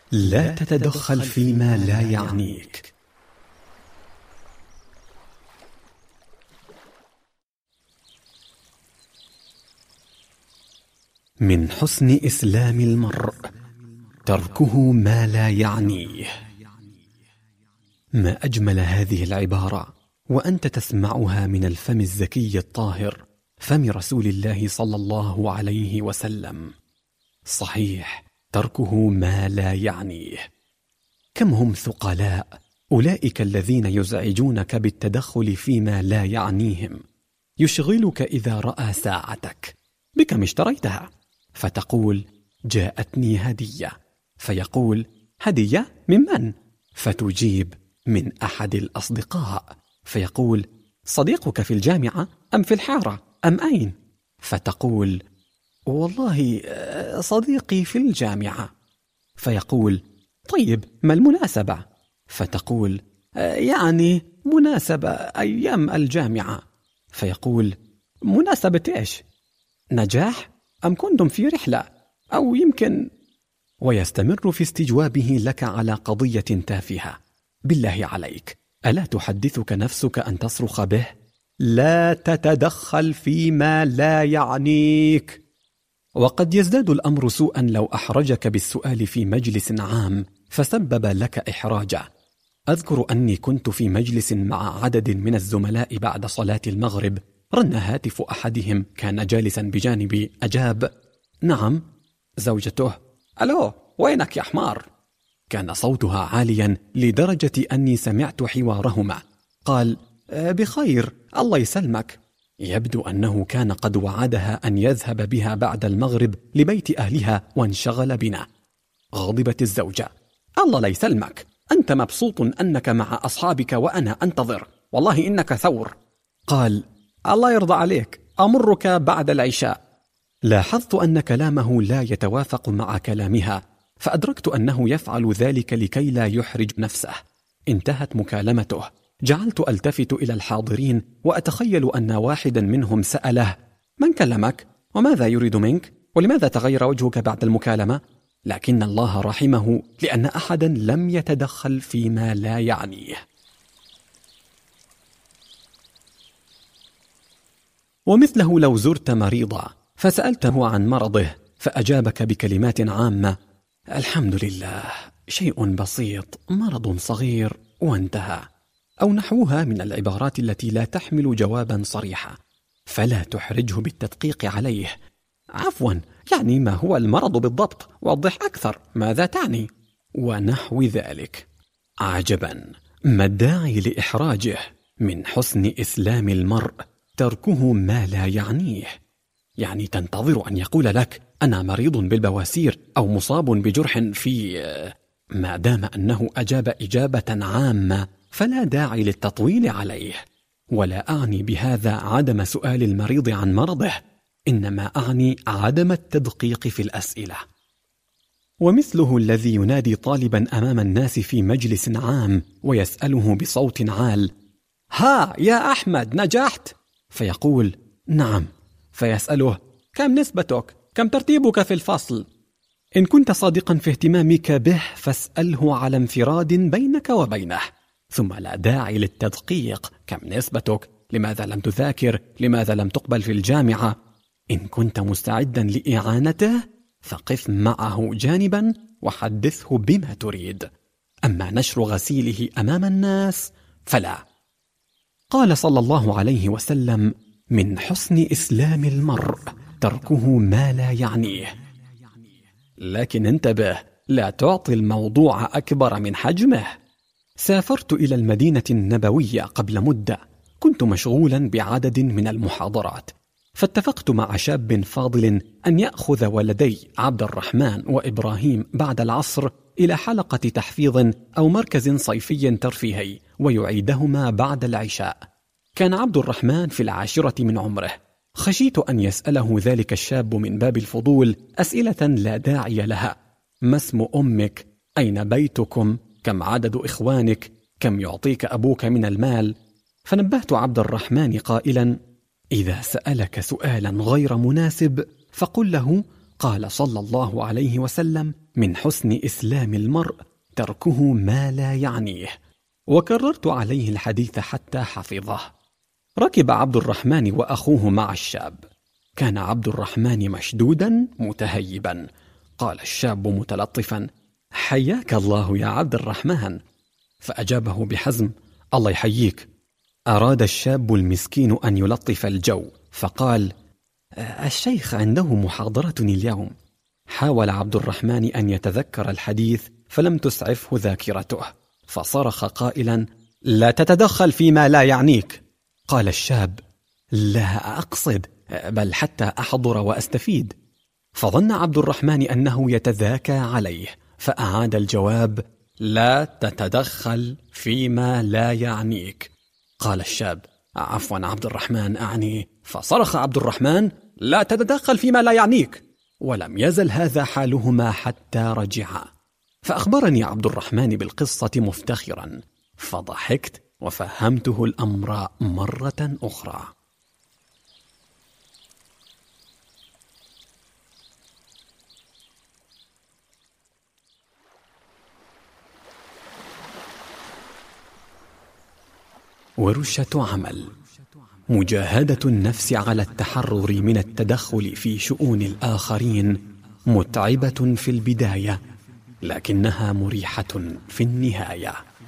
لا تتدخل فيما لا يعنيك. من حسن إسلام المرء تركه ما لا يعنيه. ما أجمل هذه العبارة وأنت تسمعها من الفم الزكي الطاهر، فم رسول الله صلى الله عليه وسلم. صحيح، تركه ما لا يعنيه. كم هم ثقلاء أولئك الذين يزعجونك بالتدخل فيما لا يعنيهم. يشغلك إذا رأى ساعتك بكم اشتريتها، فتقول جاءتني هدية، فيقول هدية من من؟ فتجيب من أحد الأصدقاء، فيقول صديقك في الجامعة أم في الحارة أم أين؟ فتقول والله صديقي في الجامعة. فيقول طيب ما المناسبة؟ فتقول يعني مناسبة أيام الجامعة. فيقول مناسبة إيش؟ نجاح أم كنتم في رحلة أو يمكن؟ ويستمر في استجوابه لك على قضية تافهة. بالله عليك، ألا تحدثك نفسك أن تصرخ به؟ لا تتدخل فيما لا يعنيك. وقد يزداد الأمر سوءا لو أحرجك بالسؤال في مجلس عام فسبب لك إحراجا. أذكر أني كنت في مجلس مع عدد من الزملاء بعد صلاة المغرب، رن هاتف أحدهم كان جالسا بجانبي، أجاب نعم. زوجته ألو وينك يا حمار؟ كان صوتها عاليا لدرجة أني سمعت حوارهما. قال بخير الله يسلمك. يبدو أنه كان قد وعدها أن يذهب بها بعد المغرب لبيت أهلها وانشغل بنا. غضبت الزوجة الله لا يسلمك، أنت مبسوط أنك مع أصحابك وأنا أنتظر، والله إنك ثور. قال الله يرضى عليك، أمرك بعد العشاء. لاحظت أن كلامه لا يتوافق مع كلامها، فأدركت أنه يفعل ذلك لكي لا يحرج نفسه. انتهت مكالمته. جعلت ألتفت إلى الحاضرين وأتخيل أن واحدا منهم سأله من كلمك؟ وماذا يريد منك؟ ولماذا تغير وجهك بعد المكالمة؟ لكن الله رحمه، لأن أحدا لم يتدخل فيما لا يعنيه. ومثله لو زرت مريضا فسألته عن مرضه فأجابك بكلمات عامة الحمد لله، شيء بسيط، مرض صغير، وانتهى، أو نحوها من العبارات التي لا تحمل جوابا صريحا، فلا تحرجه بالتدقيق عليه. عفوا، يعني ما هو المرض بالضبط؟ وضح أكثر، ماذا تعني؟ ونحو ذلك. عجبا، ما الداعي لإحراجه؟ من حسن إسلام المرء تركه ما لا يعنيه. يعني تنتظر أن يقول لك أنا مريض بالبواسير أو مصاب بجرح في... ما دام أنه أجاب إجابة عامة فلا داعي للتطويل عليه. ولا أعني بهذا عدم سؤال المريض عن مرضه، إنما أعني عدم التدقيق في الأسئلة. ومثله الذي ينادي طالبا أمام الناس في مجلس عام ويسأله بصوت عال ها يا أحمد نجحت؟ فيقول نعم، فيسأله كم نسبتك؟ كم ترتيبك في الفصل؟ إن كنت صادقا في اهتمامك به فاسأله على انفراد بينك وبينه، ثم لا داعي للتدقيق. كم نسبتك؟ لماذا لم تذاكر؟ لماذا لم تقبل في الجامعة؟ إن كنت مستعدا لإعانته فقف معه جانبا وحدثه بما تريد. أما نشر غسيله أمام الناس فلا. قال صلى الله عليه وسلم من حسن إسلام المرء تركه ما لا يعنيه. لكن انتبه، لا تعطي الموضوع أكبر من حجمه. سافرت إلى المدينة النبوية قبل مدة، كنت مشغولا بعدد من المحاضرات، فاتفقت مع شاب فاضل أن يأخذ ولدي عبد الرحمن وإبراهيم بعد العصر إلى حلقة تحفيظ أو مركز صيفي ترفيهي ويعيدهما بعد العشاء. كان عبد الرحمن في 10 من عمره. خشيت أن يسأله ذلك الشاب من باب الفضول أسئلة لا داعي لها: ما اسم أمك؟ أين بيتكم؟ كم عدد إخوانك؟ كم يعطيك أبوك من المال؟ فنبهت عبد الرحمن قائلا: إذا سألك سؤالا غير مناسب فقل له قال صلى الله عليه وسلم: من حسن إسلام المرء تركه ما لا يعنيه. وكررت عليه الحديث حتى حفظه. ركب عبد الرحمن وأخوه مع الشاب. كان عبد الرحمن مشدودا متهيبا. قال الشاب متلطفا: حياك الله يا عبد الرحمن. فأجابه بحزم: الله يحييك. أراد الشاب المسكين أن يلطف الجو فقال: الشيخ عنده محاضرة اليوم. حاول عبد الرحمن أن يتذكر الحديث فلم تسعفه ذاكرته، فصرخ قائلا: لا تتدخل فيما لا يعنيك. قال الشاب: لا أقصد، بل حتى أحضر وأستفيد. فظن عبد الرحمن أنه يتذاكى عليه، فأعاد الجواب: لا تتدخل فيما لا يعنيك. قال الشاب: عفوا عبد الرحمن أعني. فصرخ عبد الرحمن: لا تتدخل فيما لا يعنيك. ولم يزل هذا حالهما حتى رجعا. فأخبرني عبد الرحمن بالقصة مفتخرا، فضحكت وفهمته الأمر مرة أخرى. ورشة عمل: مجاهدة النفس على التحرر من التدخل في شؤون الآخرين متعبة في البداية، لكنها مريحة في النهاية.